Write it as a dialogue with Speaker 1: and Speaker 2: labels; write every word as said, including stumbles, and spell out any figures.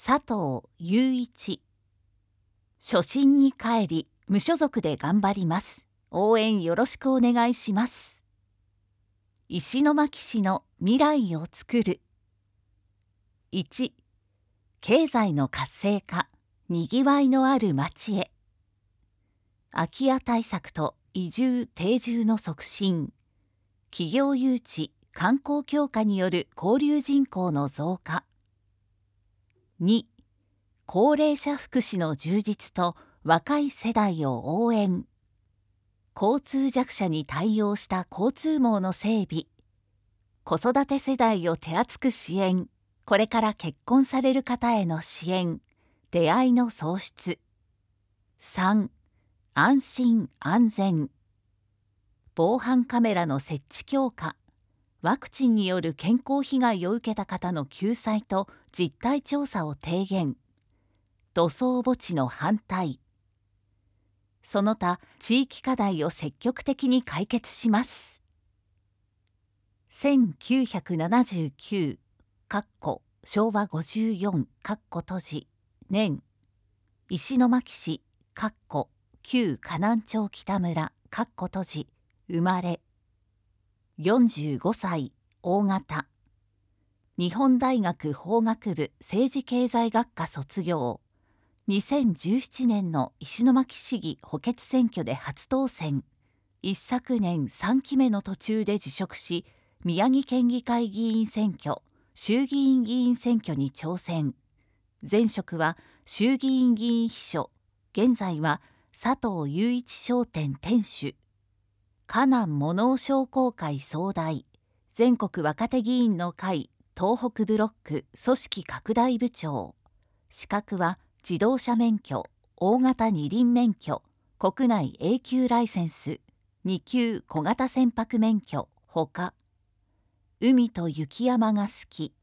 Speaker 1: 佐藤雄一。初心に帰り、無所属で頑張ります。応援よろしくお願いします。石巻市の未来をつくる。いち、経済の活性化、にぎわいのある町へ。空き家対策と移住・定住の促進、企業誘致・観光強化による交流人口の増加。に、高齢者福祉の充実と若い世代を応援。交通弱者に対応した交通網の整備。子育て世代を手厚く支援。これから結婚される方への支援。出会いの創出。さん、安心安全。防犯カメラの設置強化。ワクチンによる健康被害を受けた方の救済と実態調査を提言。土葬墓地の反対。その他地域課題を積極的に解決します。せんきゅうひゃくななじゅうきゅうしょうわごじゅうよん閉じ年石巻市旧河南町北村閉じ生まれよんじゅうごさい大型日本大学法学部政治経済学科卒業にせんじゅうななねんの石巻市議補欠選挙で初当選一昨年さんきめの途中で辞職し宮城県議会議員選挙衆議院議員選挙に挑戦前職は衆議院議員秘書現在は佐藤雄一商店店主河南物尾商工会総代全国若手議員の会東北ブロック組織拡大部長資格は自動車免許大型二輪免許国内 エーきゅうライセンスに級小型船舶免許ほか海と雪山が好き